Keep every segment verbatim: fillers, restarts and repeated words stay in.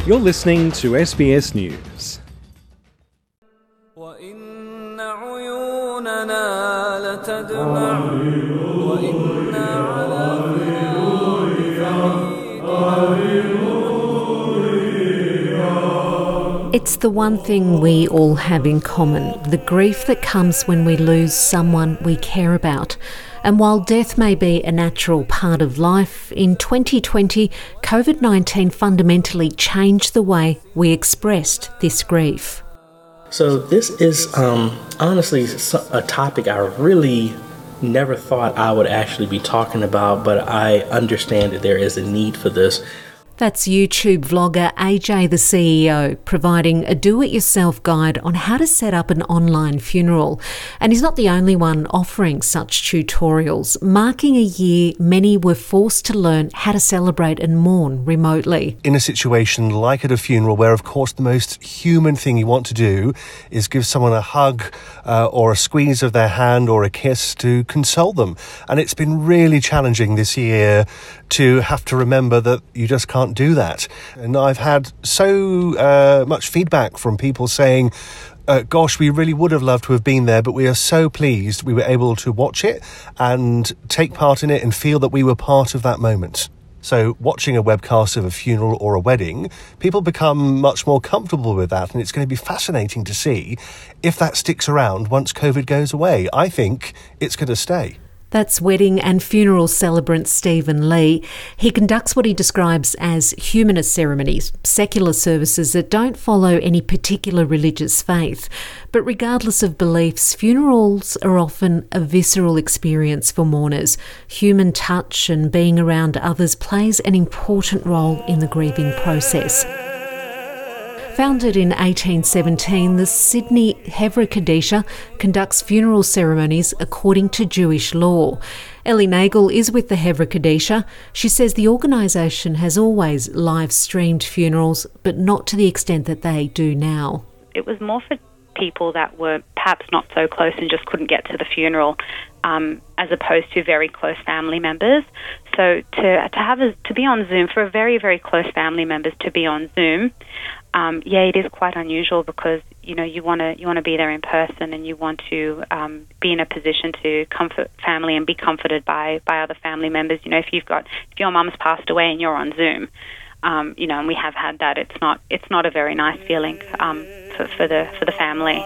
You're listening to S B S News. It's the one thing we all have in common, the grief that comes when we lose someone we care about. And while death may be a natural part of life, in twenty twenty, covid nineteen fundamentally changed the way we expressed this grief. So this is um, honestly a topic I really never thought I would actually be talking about, but I understand that there is a need for this. That's YouTube vlogger A J the C E O, providing a do-it-yourself guide on how to set up an online funeral. And he's not the only one offering such tutorials, marking a year many were forced to learn how to celebrate and mourn remotely. In a situation like at a funeral where, of course, the most human thing you want to do is give someone a hug uh, or a squeeze of their hand or a kiss to console them. And it's been really challenging this year to have to remember that you just can't do that. And I've had so uh, much feedback from people saying, uh, gosh, we really would have loved to have been there, but we are so pleased we were able to watch it and take part in it and feel that we were part of that moment. So watching a webcast of a funeral or a wedding, people become much more comfortable with that, and it's going to be fascinating to see if that sticks around once COVID goes away. I think it's going to stay. That's wedding and funeral celebrant Stephen Lee. He conducts what he describes as humanist ceremonies, secular services that don't follow any particular religious faith. But regardless of beliefs, funerals are often a visceral experience for mourners. Human touch and being around others plays an important role in the grieving process. Founded in eighteen seventeen, the Sydney Hevra Kadisha conducts funeral ceremonies according to Jewish law. Ellie Nagel is with the Hevra Kadisha. She says the organisation has always live-streamed funerals, but not to the extent that they do now. It was more for people that were perhaps not so close and just couldn't get to the funeral, um, as opposed to very close family members. So to to have a, to be on Zoom, for very, very close family members to be on Zoom, Um, yeah, it is quite unusual because you know you want to you want to be there in person and you want to um, be in a position to comfort family and be comforted by, by other family members. You know, if you've got if your mum's passed away and you're on Zoom, um, you know, and we have had that. It's not it's not a very nice feeling um, for, for the for the family.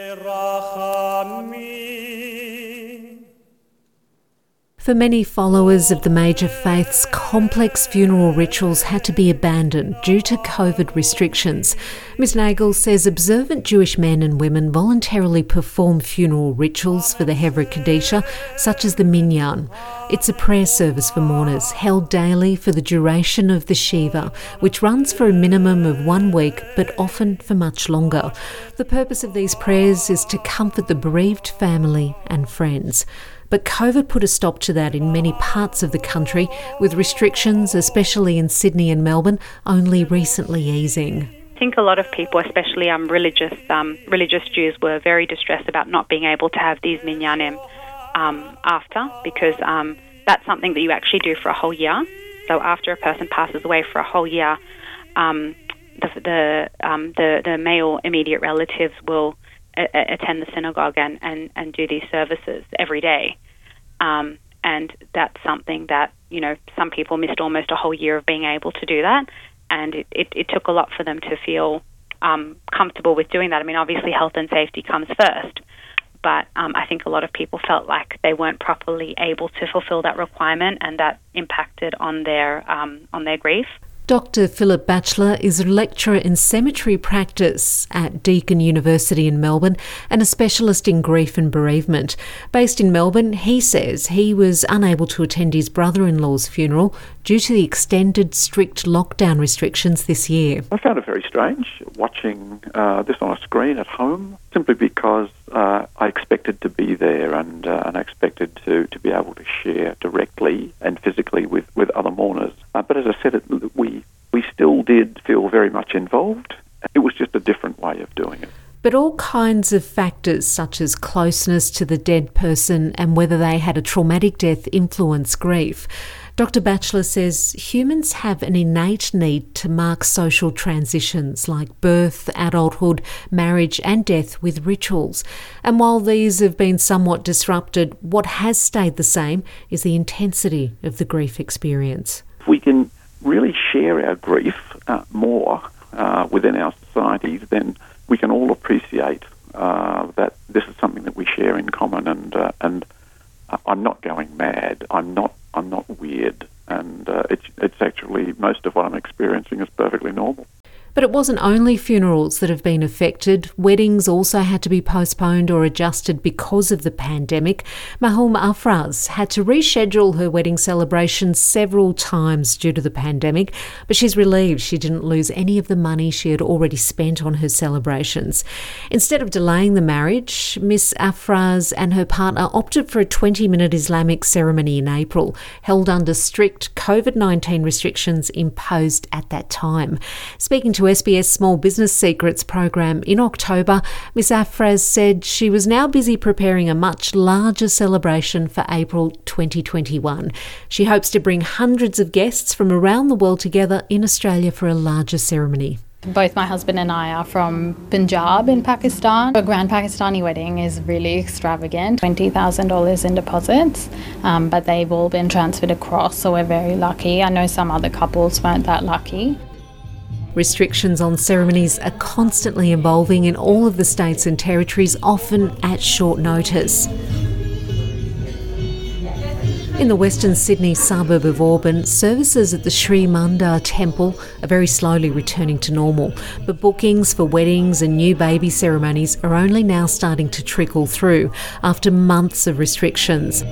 For many followers of the major faiths, complex funeral rituals had to be abandoned due to COVID restrictions. Miz Nagel says observant Jewish men and women voluntarily perform funeral rituals for the Hevra Kadisha, such as the Minyan. It's a prayer service for mourners, held daily for the duration of the Shiva, which runs for a minimum of one week, but often for much longer. The purpose of these prayers is to comfort the bereaved family and friends. But COVID put a stop to that in many parts of the country, with restrictions, especially in Sydney and Melbourne, only recently easing. I think a lot of people, especially um, religious um, religious Jews, were very distressed about not being able to have these minyanim um, after, because um, that's something that you actually do for a whole year. So after a person passes away for a whole year, um, the the, um, the the male immediate relatives will attend the synagogue and, and, and do these services every day. Um, and that's something that, you know, some people missed almost a whole year of being able to do that. And it, it, it took a lot for them to feel um, comfortable with doing that. I mean, obviously health and safety comes first. But um, I think a lot of people felt like they weren't properly able to fulfill that requirement, and that impacted on their um, on their grief. Doctor Philip Batchelor is a lecturer in cemetery practice at Deakin University in Melbourne and a specialist in grief and bereavement. Based in Melbourne, he says he was unable to attend his brother-in-law's funeral due to the extended strict lockdown restrictions this year. I found it very strange watching uh, this on a screen at home, simply because uh, I expected to be there and, uh, and I expected to, to be able to share directly and physically with, with other mourners. Uh, but as I said, it, we we still did feel very much involved. It was just a different way of doing it. But all kinds of factors, such as closeness to the dead person and whether they had a traumatic death, influence grief. Doctor Batchelor says humans have an innate need to mark social transitions like birth, adulthood, marriage and death with rituals. And while these have been somewhat disrupted, what has stayed the same is the intensity of the grief experience. If we can really share our grief uh, more uh, within our societies, then we can all appreciate uh, that this is something that we share in common. And uh, and uh, I'm not going mad. I'm not. I'm not weird. And uh, it's it's actually most of what I'm experiencing is perfectly normal. But it wasn't only funerals that have been affected. Weddings also had to be postponed or adjusted because of the pandemic. Mahoum Afraz had to reschedule her wedding celebration several times due to the pandemic, but she's relieved she didn't lose any of the money she had already spent on her celebrations. Instead of delaying the marriage, Miss Afraz and her partner opted for a twenty-minute Islamic ceremony in April, held under strict COVID nineteen restrictions imposed at that time. Speaking to S B S Small Business Secrets program in October, Miss Afraz said she was now busy preparing a much larger celebration for April twenty twenty-one. She hopes to bring hundreds of guests from around the world together in Australia for a larger ceremony. Both my husband and I are from Punjab in Pakistan. A grand Pakistani wedding is really extravagant, twenty thousand dollars in deposits, um, but they've all been transferred across, so we're very lucky. I know some other couples weren't that lucky. Restrictions on ceremonies are constantly evolving in all of the states and territories, often at short notice. In the Western Sydney suburb of Auburn, services at the Sri Manda Temple are very slowly returning to normal, but bookings for weddings and new baby ceremonies are only now starting to trickle through after months of restrictions.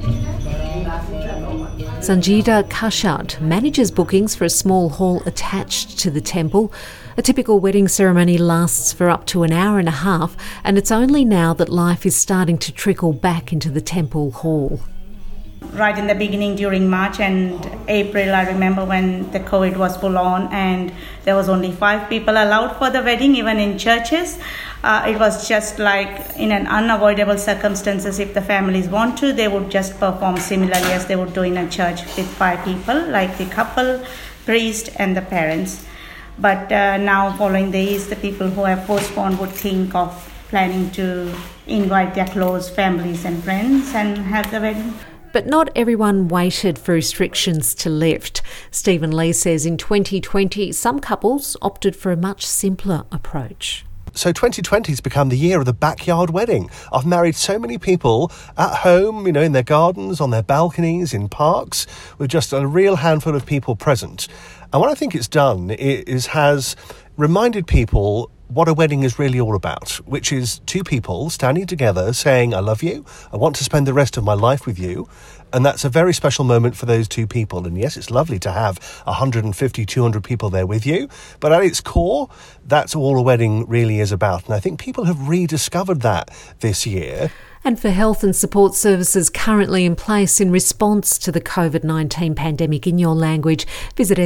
Sanjida Kashat manages bookings for a small hall attached to the temple. A typical wedding ceremony lasts for up to an hour and a half, and it's only now that life is starting to trickle back into the temple hall. Right in the beginning during March and April, I remember when the COVID was full on and there was only five people allowed for the wedding, even in churches. Uh, it was just like in an unavoidable circumstances. If the families want to, they would just perform similarly as they would do in a church with five people, like the couple, priest and the parents. But uh, now following these, the people who have postponed would think of planning to invite their close families and friends and have the wedding. But not everyone waited for restrictions to lift. Stephen Lee says in twenty twenty, some couples opted for a much simpler approach. So twenty twenty has become the year of the backyard wedding. I've married so many people at home, you know, in their gardens, on their balconies, in parks, with just a real handful of people present. And what I think it's done is has reminded people what a wedding is really all about, which is two people standing together saying, I love you, I want to spend the rest of my life with you. And that's a very special moment for those two people. And yes, it's lovely to have one hundred fifty, two hundred people there with you. But at its core, that's all a wedding really is about. And I think people have rediscovered that this year. And for health and support services currently in place in response to the COVID nineteen pandemic in your language, visit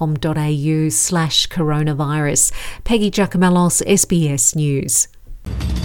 sbs.com.au slash coronavirus. Peggy Giacomellos, S B S News.